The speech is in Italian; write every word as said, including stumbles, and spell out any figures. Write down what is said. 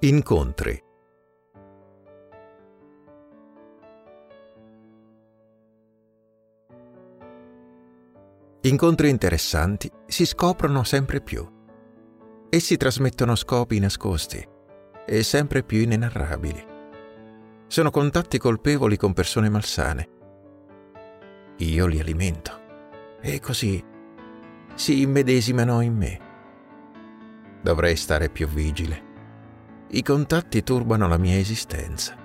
Incontri. Incontri interessanti si scoprono sempre più. Essi trasmettono scopi nascosti e sempre più inenarrabili. Sono contatti colpevoli con persone malsane. Io li alimento e così si immedesimano in me. Dovrei stare più vigile. I contatti turbano la mia esistenza.